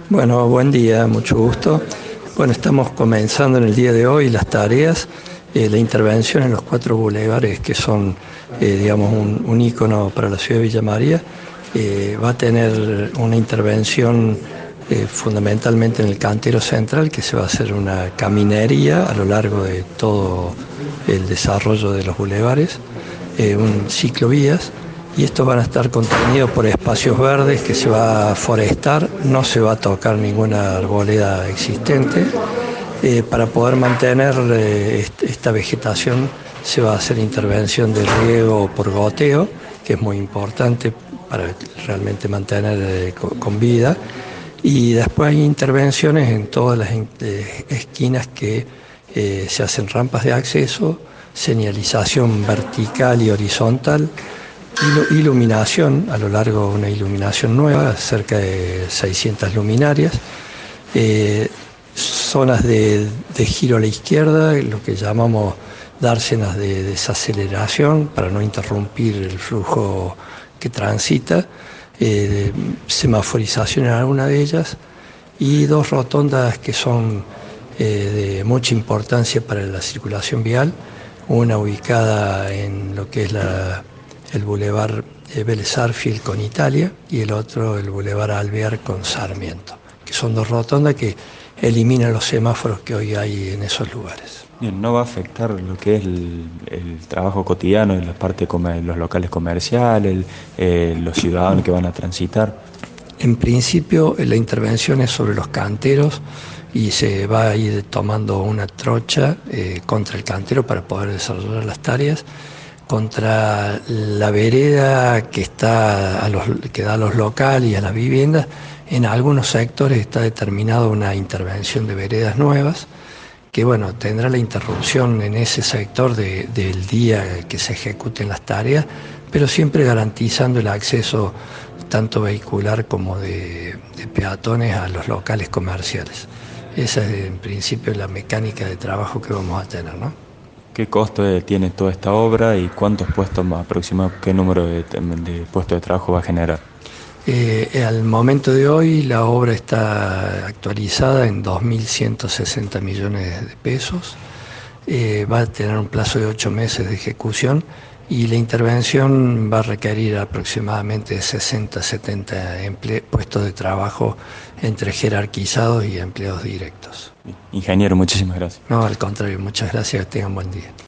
Bueno, buen día, mucho gusto. Bueno, estamos comenzando en el día de hoy las tareas, la intervención en los 4 bulevares que son, digamos, un ícono para la ciudad de Villa María. Va a tener una intervención fundamentalmente en el cantero central, que se va a hacer una caminería a lo largo de todo el desarrollo de los bulevares, un ciclovías. Y estos van a estar contenidos por espacios verdes que se va a forestar, no se va a tocar ninguna arboleda existente. Para poder mantener esta vegetación se va a hacer intervención de riego por goteo, que es muy importante para realmente mantener con vida. Y después hay intervenciones en todas las esquinas que se hacen rampas de acceso, señalización vertical y horizontal, iluminación a lo largo, una iluminación nueva, cerca de 600 luminarias, zonas de giro a la izquierda, lo que llamamos dársenas de desaceleración para no interrumpir el flujo que transita, semaforización en alguna de ellas y 2 rotondas que son de mucha importancia para la circulación vial, una ubicada en lo que es el Boulevard Vélez Sarsfield con Italia y el otro el Boulevard Alvear con Sarmiento, que son 2 rotondas que eliminan los semáforos que hoy hay en esos lugares. Bien, ¿no va a afectar lo que es el trabajo cotidiano de la parte de los locales comerciales, los ciudadanos que van a transitar? En principio, la intervención es sobre los canteros y se va a ir tomando una trocha contra el cantero para poder desarrollar las tareas. Contra la vereda que da a los locales y a las viviendas, en algunos sectores está determinada una intervención de veredas nuevas, que bueno, tendrá la interrupción en ese sector del día que se ejecuten las tareas, pero siempre garantizando el acceso tanto vehicular como de peatones a los locales comerciales. Esa es en principio la mecánica de trabajo que vamos a tener, ¿no? ¿Qué costo tiene toda esta obra y cuántos puestos aproximadamente, qué número de puestos de trabajo va a generar? Al momento de hoy la obra está actualizada en 2.160 millones de pesos, va a tener un plazo de 8 meses de ejecución y la intervención va a requerir aproximadamente 60, 70 puestos de trabajo entre jerarquizados y empleados directos. Ingeniero, muchísimas gracias. No, al contrario, muchas gracias, que tengan buen día.